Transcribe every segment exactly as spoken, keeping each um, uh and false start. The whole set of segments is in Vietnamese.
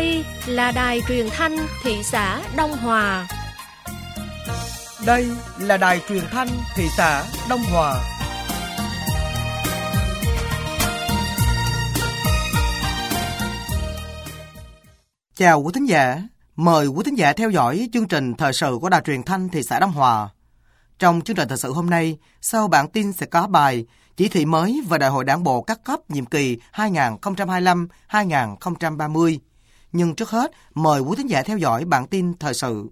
Đây là đài truyền thanh thị xã Đông Hòa. Đây là đài truyền thanh thị xã Đông Hòa. Chào quý thính giả, mời quý thính giả theo dõi chương trình thời sự của đài truyền thanh thị xã Đông Hòa. Trong chương trình thời sự hôm nay, sau bản tin sẽ có bài chỉ thị mới về Đại hội Đảng bộ các cấp nhiệm kỳ hai nghìn không trăm hai mươi lăm đến hai nghìn không trăm ba mươi. Nhưng trước hết, mời quý thính giả theo dõi bản tin thời sự.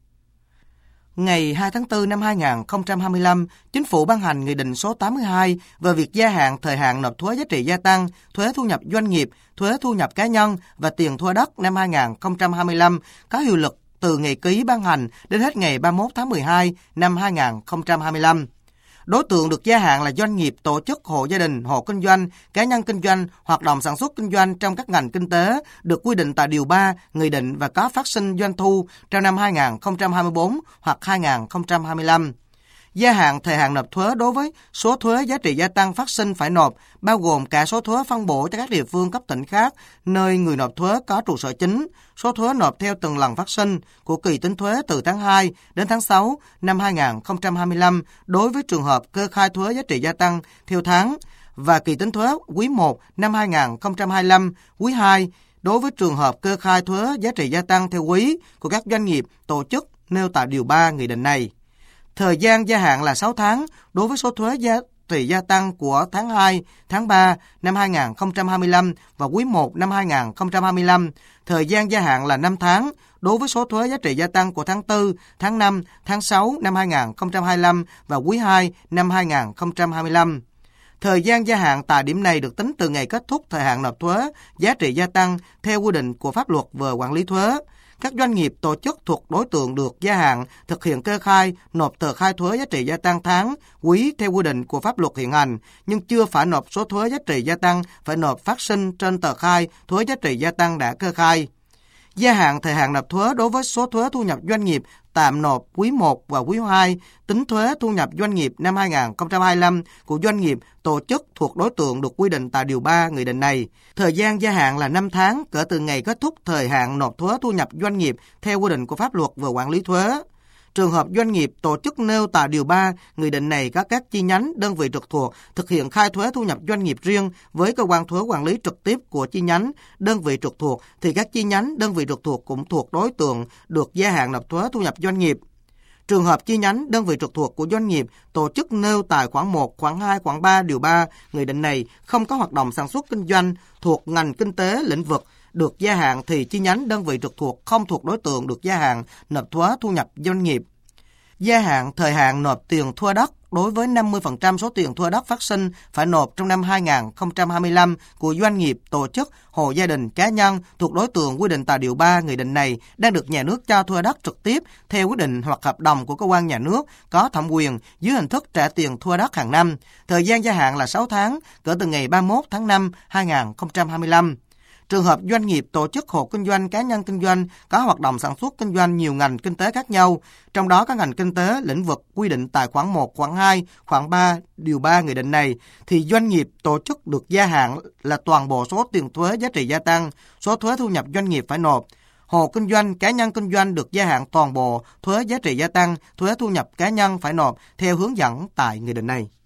Ngày hai tháng tư năm hai nghìn không trăm hai mươi lăm, Chính phủ ban hành Nghị định số tám mươi hai về việc gia hạn thời hạn nộp thuế giá trị gia tăng, thuế thu nhập doanh nghiệp, thuế thu nhập cá nhân và tiền thuê đất năm hai nghìn không trăm hai mươi lăm có hiệu lực từ ngày ký ban hành đến hết ngày ba mươi mốt tháng mười hai năm hai nghìn không trăm hai mươi lăm. Đối tượng được gia hạn là doanh nghiệp, tổ chức, hộ gia đình, hộ kinh doanh, cá nhân kinh doanh, hoạt động sản xuất kinh doanh trong các ngành kinh tế được quy định tại Điều ba, Nghị định và có phát sinh doanh thu trong năm hai nghìn không trăm hai mươi tư hoặc hai nghìn không trăm hai mươi lăm. Gia hạn thời hạn nộp thuế đối với số thuế giá trị gia tăng phát sinh phải nộp, bao gồm cả số thuế phân bổ cho các địa phương cấp tỉnh khác, nơi người nộp thuế có trụ sở chính, số thuế nộp theo từng lần phát sinh của kỳ tính thuế từ tháng hai đến tháng sáu năm hai nghìn không trăm hai mươi lăm đối với trường hợp kê khai thuế giá trị gia tăng theo tháng, và kỳ tính thuế quý một năm hai nghìn không trăm hai mươi lăm, quý hai đối với trường hợp kê khai thuế giá trị gia tăng theo quý của các doanh nghiệp, tổ chức nêu tại Điều ba Nghị định này. Thời gian gia hạn là sáu tháng đối với số thuế giá trị gia tăng của tháng hai, tháng ba năm hai nghìn không trăm hai mươi lăm và quý một năm hai nghìn không trăm hai mươi lăm. Thời gian gia hạn là năm tháng đối với số thuế giá trị gia tăng của tháng tư, tháng năm, tháng sáu năm hai nghìn không trăm hai mươi lăm và quý hai năm hai nghìn không trăm hai mươi lăm. Thời gian gia hạn tại điểm này được tính từ ngày kết thúc thời hạn nộp thuế giá trị gia tăng theo quy định của pháp luật về quản lý thuế. Các doanh nghiệp, tổ chức thuộc đối tượng được gia hạn thực hiện kê khai, nộp tờ khai thuế giá trị gia tăng tháng, quý theo quy định của pháp luật hiện hành, nhưng chưa phải nộp số thuế giá trị gia tăng phải nộp phát sinh trên tờ khai thuế giá trị gia tăng đã kê khai. Gia hạn thời hạn nộp thuế đối với số thuế thu nhập doanh nghiệp tạm nộp quý một và quý hai, tính thuế thu nhập doanh nghiệp năm hai nghìn không trăm hai mươi lăm của doanh nghiệp, tổ chức thuộc đối tượng được quy định tại Điều ba Nghị định này. Thời gian gia hạn là năm tháng kể từ ngày kết thúc thời hạn nộp thuế thu nhập doanh nghiệp theo quy định của pháp luật về quản lý thuế. Trường hợp doanh nghiệp, tổ chức nêu tại Điều ba Nghị định này có các chi nhánh, đơn vị trực thuộc thực hiện khai thuế thu nhập doanh nghiệp riêng với cơ quan thuế quản lý trực tiếp của chi nhánh, đơn vị trực thuộc thì các chi nhánh, đơn vị trực thuộc cũng thuộc đối tượng được gia hạn nộp thuế thu nhập doanh nghiệp. Trường hợp chi nhánh, đơn vị trực thuộc của doanh nghiệp, tổ chức nêu tại khoản một, khoản hai, khoản ba Điều ba Nghị định này không có hoạt động sản xuất kinh doanh thuộc ngành kinh tế lĩnh vực được gia hạn thì chi nhánh, đơn vị trực thuộc không thuộc đối tượng được gia hạn nộp thuế thu nhập doanh nghiệp. Gia hạn thời hạn nộp tiền thuê đất đối với năm mươi phần trăm số tiền thuê đất phát sinh phải nộp trong năm hai nghìn không trăm hai mươi lăm của doanh nghiệp, tổ chức, hộ gia đình, cá nhân thuộc đối tượng quy định tại Điều ba Nghị định này đang được nhà nước cho thuê đất trực tiếp theo quyết định hoặc hợp đồng của cơ quan nhà nước có thẩm quyền dưới hình thức trả tiền thuê đất hàng năm. Thời gian gia hạn là sáu tháng kể từ ngày ba mươi mốt tháng năm hai nghìn không trăm hai mươi lăm. Trường hợp doanh nghiệp, tổ chức, hộ kinh doanh, cá nhân kinh doanh có hoạt động sản xuất kinh doanh nhiều ngành kinh tế khác nhau, trong đó các ngành kinh tế lĩnh vực quy định tại khoản một, khoản hai, khoản ba Điều ba Nghị định này thì doanh nghiệp, tổ chức được gia hạn là toàn bộ số tiền thuế giá trị gia tăng, số thuế thu nhập doanh nghiệp phải nộp. Hộ kinh doanh, cá nhân kinh doanh được gia hạn toàn bộ thuế giá trị gia tăng, thuế thu nhập cá nhân phải nộp theo hướng dẫn tại nghị định này.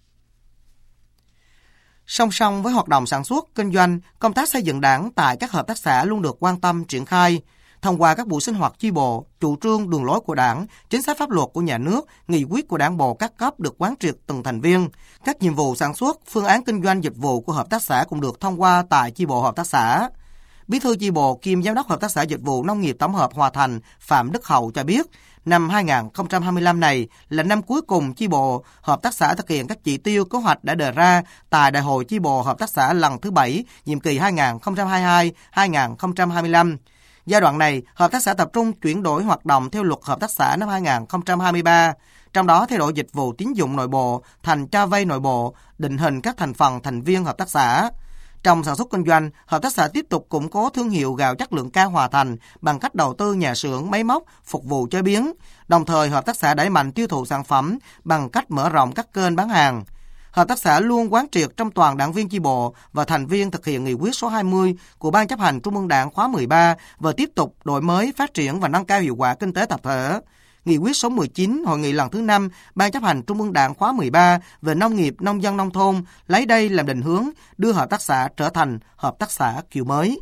Song song với hoạt động sản xuất, kinh doanh, công tác xây dựng Đảng tại các hợp tác xã luôn được quan tâm triển khai. Thông qua các buổi sinh hoạt chi bộ, chủ trương đường lối của Đảng, chính sách pháp luật của nhà nước, nghị quyết của Đảng bộ các cấp được quán triệt từng thành viên. Các nhiệm vụ sản xuất, phương án kinh doanh dịch vụ của hợp tác xã cũng được thông qua tại chi bộ hợp tác xã. Bí thư chi bộ kiêm giám đốc hợp tác xã dịch vụ nông nghiệp tổng hợp Hòa Thành Phạm Đức Hậu cho biết, năm hai nghìn không trăm hai mươi lăm này là năm cuối cùng chi bộ hợp tác xã thực hiện các chỉ tiêu kế hoạch đã đề ra tại Đại hội chi bộ hợp tác xã lần thứ bảy, nhiệm kỳ hai nghìn không trăm hai mươi hai đến hai nghìn không trăm hai mươi lăm. Giai đoạn này, hợp tác xã tập trung chuyển đổi hoạt động theo luật hợp tác xã năm hai nghìn không trăm hai mươi ba, trong đó thay đổi dịch vụ tín dụng nội bộ thành cho vay nội bộ, định hình các thành phần thành viên hợp tác xã. Trong sản xuất kinh doanh, hợp tác xã tiếp tục củng cố thương hiệu gạo chất lượng cao Hòa Thành bằng cách đầu tư nhà xưởng, máy móc, phục vụ chế biến. Đồng thời, hợp tác xã đẩy mạnh tiêu thụ sản phẩm bằng cách mở rộng các kênh bán hàng. Hợp tác xã luôn quán triệt trong toàn đảng viên chi bộ và thành viên thực hiện nghị quyết số hai mươi của Ban chấp hành Trung ương Đảng khóa mười ba và tiếp tục đổi mới, phát triển và nâng cao hiệu quả kinh tế tập thể. Nghị quyết số mười chín Hội nghị lần thứ năm Ban chấp hành Trung ương Đảng khóa mười ba về nông nghiệp, nông dân, nông thôn lấy đây làm định hướng đưa hợp tác xã trở thành hợp tác xã kiểu mới.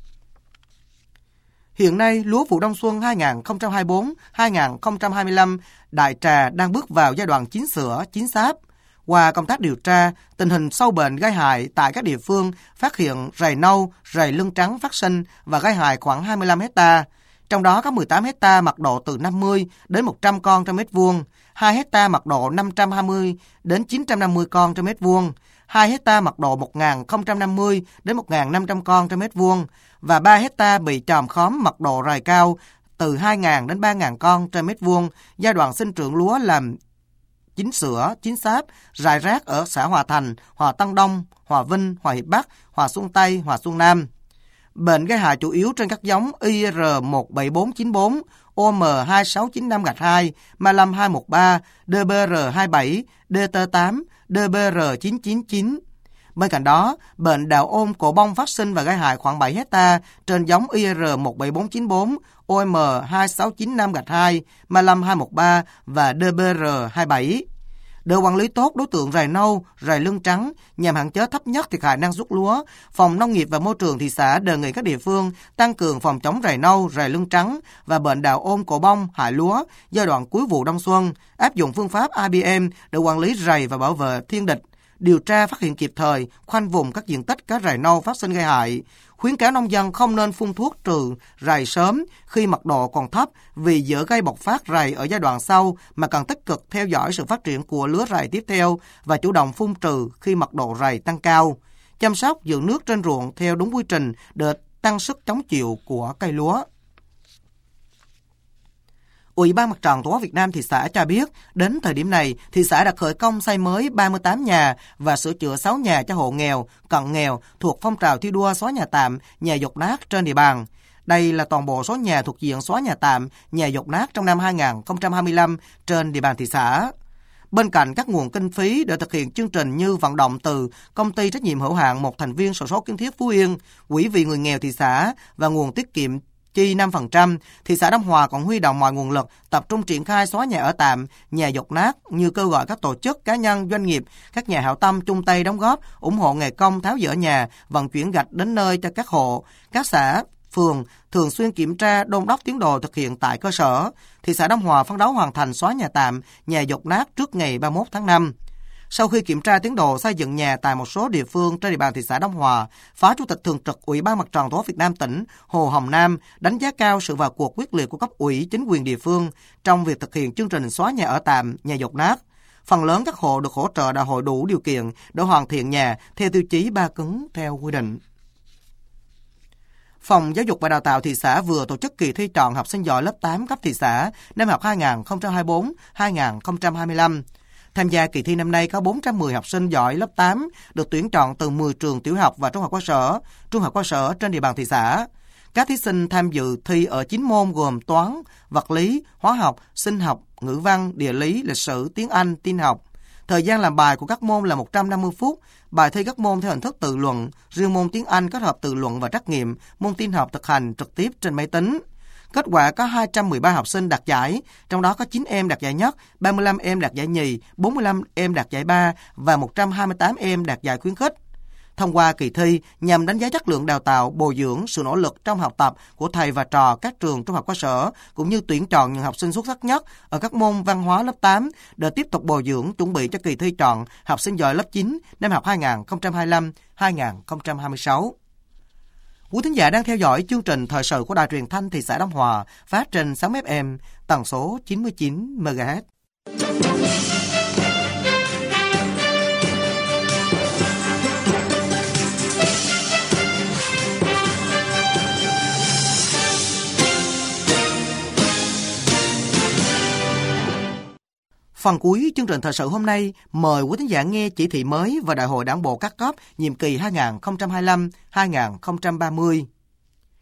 Hiện nay, lúa vụ đông xuân hai nghìn không trăm hai mươi tư hai nghìn không trăm hai mươi lăm Đại Trà đang bước vào giai đoạn chín sữa, chín sáp. Qua công tác điều tra, tình hình sâu bệnh gây hại tại các địa phương phát hiện rầy nâu, rầy lưng trắng phát sinh và gây hại khoảng hai mươi lăm héc-ta. Trong đó có mười tám héc-ta mật độ từ năm mươi đến một trăm con trên mét vuông, hai héc-ta mật độ năm trăm hai mươi đến chín trăm năm mươi con trên mét vuông, hai héc-ta mật độ một nghìn không trăm năm mươi đến một nghìn năm trăm con trên mét vuông và ba héc-ta bị chòm khóm mật độ rầy cao từ hai nghìn đến ba nghìn con trên mét vuông. Giai đoạn sinh trưởng lúa làm chín sữa, chín sáp, rải rác ở xã Hòa Thành, Hòa Tân Đông, Hòa Vinh, Hòa Hiệp Bắc, Hòa Xuân Tây, Hòa Xuân Nam. Bệnh gây hại chủ yếu trên các giống I R một bảy bốn chín bốn, O M hai sáu chín năm hai, Malam hai một ba, D B R hai bảy, D T tám, D B R chín chín chín. Bên cạnh đó, bệnh đạo ôn cổ bông phát sinh và gây hại khoảng bảy héc-ta trên giống I R một bảy bốn chín bốn, O M hai sáu chín năm hai, Malam hai một ba và D B R hai bảy. Để quản lý tốt đối tượng rầy nâu, rầy lưng trắng nhằm hạn chế thấp nhất thiệt hại năng suất lúa, Phòng Nông nghiệp và Môi trường thị xã đề nghị các địa phương tăng cường phòng chống rầy nâu, rầy lưng trắng và bệnh đạo ôn cổ bông hại lúa giai đoạn cuối vụ đông xuân, áp dụng phương pháp I B M để quản lý rầy và bảo vệ thiên địch, điều tra phát hiện kịp thời, khoanh vùng các diện tích cá rầy nâu phát sinh gây hại. Khuyến cáo nông dân không nên phun thuốc trừ rầy sớm khi mật độ còn thấp vì dễ gây bộc phát rầy ở giai đoạn sau, mà cần tích cực theo dõi sự phát triển của lứa rầy tiếp theo và chủ động phun trừ khi mật độ rầy tăng cao. Chăm sóc giữ nước trên ruộng theo đúng quy trình để tăng sức chống chịu của cây lúa. Ủy ban Mặt trận Tổ quốc Việt Nam thị xã cho biết, đến thời điểm này, thị xã đã khởi công xây mới ba mươi tám nhà và sửa chữa sáu nhà cho hộ nghèo, cận nghèo thuộc phong trào thi đua xóa nhà tạm, nhà dột nát trên địa bàn. Đây là toàn bộ số nhà thuộc diện xóa nhà tạm, nhà dột nát trong năm hai nghìn không trăm hai mươi lăm trên địa bàn thị xã. Bên cạnh các nguồn kinh phí để thực hiện chương trình như vận động từ Công ty trách nhiệm hữu hạn một thành viên xổ số kiến thiết Phú Yên, Quỹ vì người nghèo thị xã và nguồn tiết kiệm chi năm phần trăm, thị xã Đông Hòa còn huy động mọi nguồn lực tập trung triển khai xóa nhà ở tạm, nhà dột nát như kêu gọi các tổ chức, cá nhân, doanh nghiệp, các nhà hảo tâm chung tay đóng góp, ủng hộ nghề công tháo dỡ nhà, vận chuyển gạch đến nơi cho các hộ. Các xã, phường thường xuyên kiểm tra, đôn đốc tiến độ thực hiện tại cơ sở. Thị xã Đông Hòa phấn đấu hoàn thành xóa nhà tạm, nhà dột nát trước ngày ba mươi mốt tháng năm. Sau khi kiểm tra tiến độ xây dựng nhà tại một số địa phương trên địa bàn thị xã Đông Hòa, Phó Chủ tịch Thường trực Ủy ban Mặt trận Tổ quốc Việt Nam tỉnh Hồ Hồng Nam đánh giá cao sự vào cuộc quyết liệt của cấp ủy, chính quyền địa phương trong việc thực hiện chương trình xóa nhà ở tạm, nhà dột nát. Phần lớn các hộ được hỗ trợ đã hội đủ điều kiện để hoàn thiện nhà theo tiêu chí ba cứng theo quy định. Phòng Giáo dục và Đào tạo thị xã vừa tổ chức kỳ thi chọn học sinh giỏi lớp tám cấp thị xã năm học hai nghìn không trăm hai mươi tư hai nghìn không trăm hai mươi lăm. Tham gia kỳ thi năm nay có bốn trăm mười học sinh giỏi lớp tám được tuyển chọn từ mười trường tiểu học và trung học cơ sở, trung học cơ sở trên địa bàn thị xã. Các thí sinh tham dự thi ở chín môn gồm toán, vật lý, hóa học, sinh học, ngữ văn, địa lý, lịch sử, tiếng Anh, tin học. Thời gian làm bài của các môn là một trăm năm mươi phút. Bài thi các môn theo hình thức tự luận, riêng môn tiếng Anh kết hợp tự luận và trắc nghiệm, môn tin học thực hành trực tiếp trên máy tính. Kết quả có hai trăm mười ba học sinh đạt giải, trong đó có chín em đạt giải nhất, ba mươi lăm em đạt giải nhì, bốn mươi lăm em đạt giải ba và một trăm hai mươi tám em đạt giải khuyến khích. Thông qua kỳ thi nhằm đánh giá chất lượng đào tạo, bồi dưỡng, sự nỗ lực trong học tập của thầy và trò các trường trung học cơ sở, cũng như tuyển chọn những học sinh xuất sắc nhất ở các môn văn hóa lớp tám để tiếp tục bồi dưỡng, chuẩn bị cho kỳ thi chọn học sinh giỏi lớp chín năm học hai nghìn không trăm hai mươi lăm hai nghìn không trăm hai mươi sáu. Quý thính giả đang theo dõi chương trình thời sự của Đài Truyền thanh thị xã Đông Hòa, phát trên sáu ép em, tần số chín mươi chín mê ga héc. Phần cuối chương trình thời sự hôm nay, mời quý thính giả nghe chỉ thị mới và Đại hội Đảng bộ các cấp nhiệm kỳ hai nghìn không trăm hai mươi lăm đến hai nghìn không trăm ba mươi.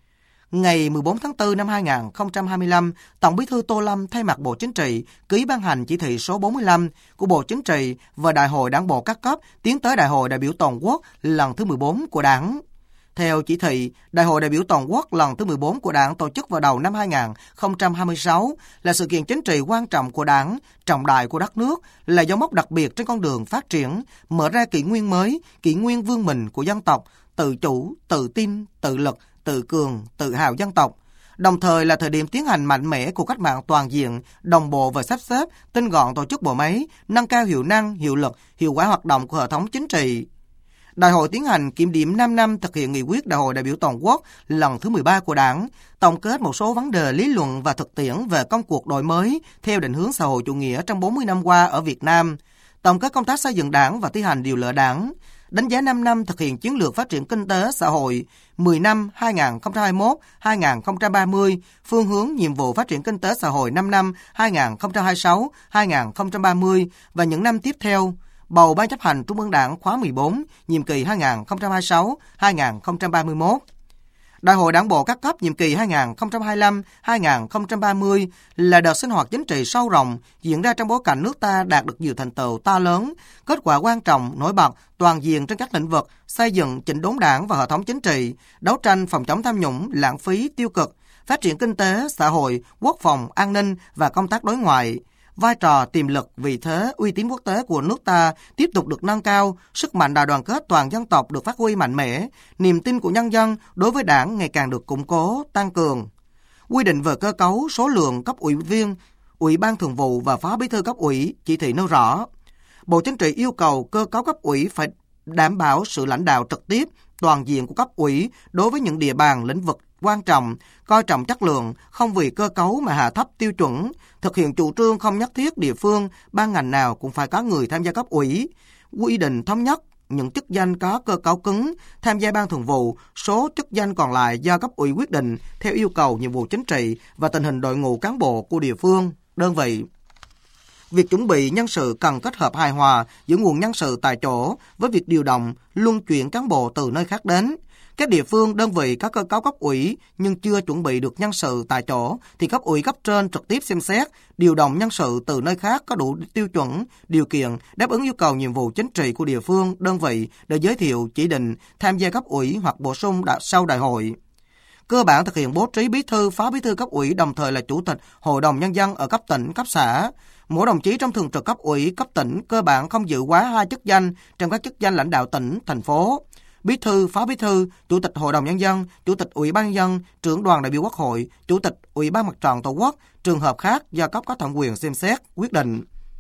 ngày mười bốn tháng tư năm hai nghìn không trăm hai mươi lăm, Tổng Bí thư Tô Lâm thay mặt Bộ Chính trị ký ban hành chỉ thị số bốn mươi lăm của Bộ Chính trị và Đại hội Đảng bộ các cấp tiến tới Đại hội đại biểu toàn quốc lần thứ mười bốn của Đảng. Theo chỉ thị, Đại hội đại biểu toàn quốc lần thứ mười bốn của Đảng tổ chức vào đầu năm hai nghìn không trăm hai mươi sáu là sự kiện chính trị quan trọng của Đảng, trọng đại của đất nước, là dấu mốc đặc biệt trên con đường phát triển, mở ra kỷ nguyên mới, kỷ nguyên vươn mình của dân tộc, tự chủ, tự tin, tự lực, tự cường, tự hào dân tộc. Đồng thời là thời điểm tiến hành mạnh mẽ của cách mạng toàn diện, đồng bộ và sắp xếp, tinh gọn tổ chức bộ máy, nâng cao hiệu năng, hiệu lực, hiệu quả hoạt động của hệ thống chính trị. Đại hội tiến hành kiểm điểm năm năm thực hiện nghị quyết Đại hội đại biểu toàn quốc lần thứ mười ba của Đảng, tổng kết một số vấn đề lý luận và thực tiễn về công cuộc đổi mới theo định hướng xã hội chủ nghĩa trong bốn mươi năm qua ở Việt Nam, tổng kết công tác xây dựng Đảng và thi hành điều lệ Đảng, đánh giá năm năm thực hiện chiến lược phát triển kinh tế xã hội mười năm hai nghìn không trăm hai mươi mốt đến hai nghìn không trăm ba mươi, phương hướng nhiệm vụ phát triển kinh tế xã hội năm năm hai nghìn không trăm hai mươi sáu đến hai nghìn không trăm ba mươi và những năm tiếp theo, bầu Ban chấp hành Trung ương Đảng khóa mười bốn, nhiệm kỳ hai nghìn không trăm hai mươi sáu đến hai nghìn không trăm ba mươi mốt. Đại hội Đảng bộ các cấp nhiệm kỳ hai nghìn không trăm hai mươi lăm đến hai nghìn không trăm ba mươi là đợt sinh hoạt chính trị sâu rộng diễn ra trong bối cảnh nước ta đạt được nhiều thành tựu to lớn, kết quả quan trọng nổi bật toàn diện trên các lĩnh vực xây dựng chỉnh đốn Đảng và hệ thống chính trị, đấu tranh phòng chống tham nhũng, lãng phí, tiêu cực, phát triển kinh tế, xã hội, quốc phòng, an ninh và công tác đối ngoại. Vai trò, tiềm lực, vị thế, uy tín quốc tế của nước ta tiếp tục được nâng cao, sức mạnh đại đoàn kết toàn dân tộc được phát huy mạnh mẽ, niềm tin của nhân dân đối với Đảng ngày càng được củng cố, tăng cường. Quy định về cơ cấu, số lượng cấp ủy viên, Ủy ban Thường vụ và Phó Bí thư cấp ủy, chỉ thị nêu rõ. Bộ Chính trị yêu cầu cơ cấu cấp ủy phải đảm bảo sự lãnh đạo trực tiếp, toàn diện của cấp ủy đối với những địa bàn, lĩnh vực quan trọng, coi trọng chất lượng, không vì cơ cấu mà hạ thấp tiêu chuẩn, thực hiện chủ trương không nhất thiết địa phương, ban ngành nào cũng phải có người tham gia cấp ủy, quy định thống nhất những chức danh có cơ cấu cứng tham gia ban thường vụ, số chức danh còn lại do cấp ủy quyết định theo yêu cầu nhiệm vụ chính trị và tình hình đội ngũ cán bộ của địa phương, đơn vị. Việc chuẩn bị nhân sự cần kết hợp hài hòa giữa nguồn nhân sự tại chỗ với việc điều động, luân chuyển cán bộ từ nơi khác đến. Các địa phương, đơn vị có cơ cấu cấp ủy nhưng chưa chuẩn bị được nhân sự tại chỗ thì cấp ủy cấp trên trực tiếp xem xét, điều động nhân sự từ nơi khác có đủ tiêu chuẩn, điều kiện đáp ứng yêu cầu nhiệm vụ chính trị của địa phương, đơn vị để giới thiệu, chỉ định tham gia cấp ủy hoặc bổ sung sau đại hội. Cơ bản thực hiện bố trí bí thư, phó bí thư cấp ủy đồng thời là chủ tịch Hội đồng Nhân dân ở cấp tỉnh, cấp xã. Mỗi đồng chí trong thường trực cấp ủy, cấp tỉnh cơ bản không giữ quá hai chức danh trong các chức danh lãnh đạo tỉnh, thành phố. Bí thư, phó bí thư, chủ tịch Hội đồng Nhân dân, chủ tịch Ủy ban Nhân dân, trưởng đoàn đại biểu Quốc hội, chủ tịch Ủy ban Mặt trận Tổ quốc, trường hợp khác do cấp có thẩm quyền xem xét, quyết định.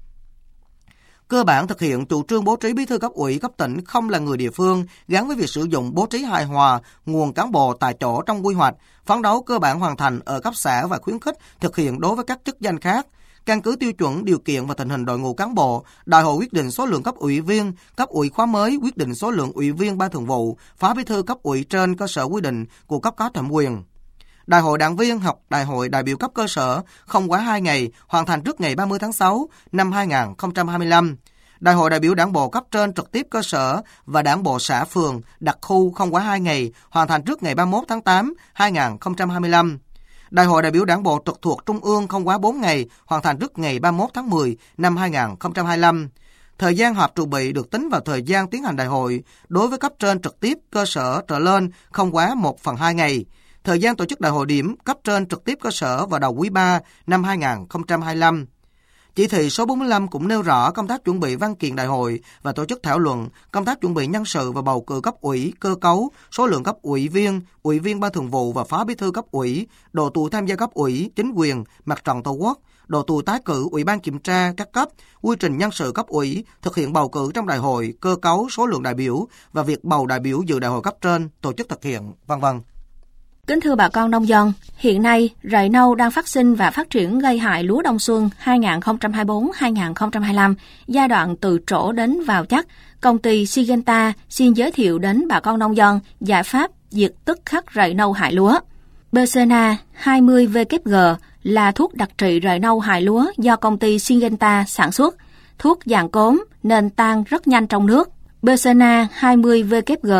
Cơ bản thực hiện chủ trương bố trí bí thư cấp ủy cấp tỉnh không là người địa phương, gắn với việc sử dụng bố trí hài hòa nguồn cán bộ tại chỗ trong quy hoạch, phấn đấu cơ bản hoàn thành ở cấp xã và khuyến khích thực hiện đối với các chức danh khác. Căn cứ tiêu chuẩn, điều kiện và tình hình đội ngũ cán bộ, đại hội quyết định số lượng cấp ủy viên, cấp ủy khóa mới quyết định số lượng ủy viên ban thường vụ, phó bí thư cấp ủy trên cơ sở quy định của cấp có thẩm quyền. Đại hội đảng viên hoặc đại hội đại biểu cấp cơ sở không quá hai ngày, hoàn thành trước ngày ba mươi tháng sáu năm hai nghìn không trăm hai mươi lăm. Đại hội đại biểu đảng bộ cấp trên trực tiếp cơ sở và đảng bộ xã phường, đặc khu không quá hai ngày, hoàn thành trước ngày ba mươi mốt tháng tám năm hai nghìn không trăm hai mươi lăm. Đại hội đại biểu đảng bộ trực thuộc Trung ương không quá bốn ngày, hoàn thành trước ngày ba mươi mốt tháng mười năm hai nghìn không trăm hai mươi lăm. Thời gian họp trụ bị được tính vào thời gian tiến hành đại hội, đối với cấp trên trực tiếp cơ sở trở lên không quá một phần hai ngày. Thời gian tổ chức đại hội điểm cấp trên trực tiếp cơ sở vào đầu quý ba năm hai nghìn không trăm hai mươi lăm. Chỉ thị số bốn mươi lăm cũng nêu rõ công tác chuẩn bị văn kiện đại hội và tổ chức thảo luận, công tác chuẩn bị nhân sự và bầu cử cấp ủy, cơ cấu, số lượng cấp ủy viên, ủy viên ban thường vụ và phó bí thư cấp ủy, độ tuổi tham gia cấp ủy, chính quyền, mặt trận Tổ quốc, độ tuổi tái cử ủy ban kiểm tra các cấp, quy trình nhân sự cấp ủy, thực hiện bầu cử trong đại hội, cơ cấu, số lượng đại biểu và việc bầu đại biểu dự đại hội cấp trên, tổ chức thực hiện, vân vân. Kính thưa bà con nông dân, hiện nay rầy nâu đang phát sinh và phát triển gây hại lúa đông xuân hai nghìn không trăm hai mươi tư hai nghìn không trăm hai mươi lăm, giai đoạn từ trổ đến vào chắc. Công ty Syngenta xin giới thiệu đến bà con nông dân giải pháp diệt tức khắc rầy nâu hại lúa. Bersena hai mươi W G là thuốc đặc trị rầy nâu hại lúa do công ty Syngenta sản xuất. Thuốc dạng cốm nên tan rất nhanh trong nước. Bersena hai mươi W G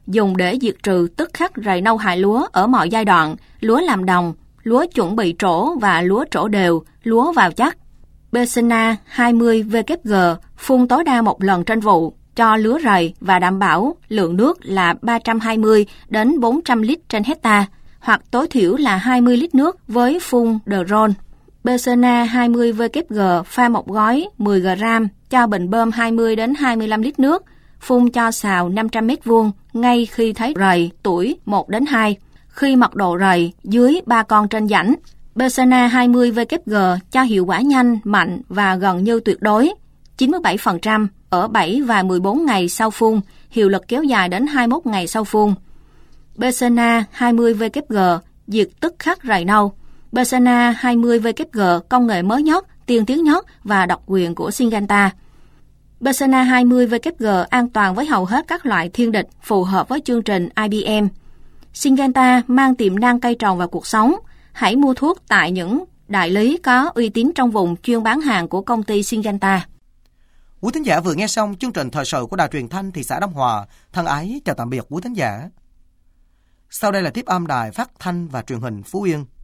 dùng để diệt trừ tức khắc rầy nâu hại lúa ở mọi giai đoạn, lúa làm đồng, lúa chuẩn bị trổ và lúa trổ đều, lúa vào chắc. Bexana hai mươi W G phun tối đa một lần trên vụ cho lúa rầy và đảm bảo lượng nước là ba trăm hai mươi đến bốn trăm lít trên hecta, hoặc tối thiểu là hai mươi lít nước với phun drone. Bexana hai mươi W G pha một gói mười gam cho bình bơm hai mươi đến hai mươi lăm lít nước, phun cho sào năm trăm mét vuông ngay khi thấy rầy tuổi một đến hai. Khi mật độ rầy dưới ba con trên rãnh, Bexana hai mươi W G cho hiệu quả nhanh, mạnh và gần như tuyệt đối, chín mươi bảy phần trăm ở bảy và mười bốn ngày sau phun, hiệu lực kéo dài đến hai mươi mốt ngày sau phun. Bexana hai mươi W G diệt tức khắc rầy nâu. Bexana hai mươi W G công nghệ mới nhất, tiên tiến nhất và độc quyền của Syngenta. Bexana hai mươi W G an toàn với hầu hết các loại thiên địch, phù hợp với chương trình I B M. Syngenta mang tiềm năng cây trồng vào cuộc sống. Hãy mua thuốc tại những đại lý có uy tín trong vùng chuyên bán hàng của công ty Syngenta. Quý thính giả vừa nghe xong chương trình thời sự của Đài Truyền thanh thị xã Đông Hòa. Thân ái chào tạm biệt quý thính giả. Sau đây là tiếp âm Đài Phát thanh và Truyền hình Phú Yên.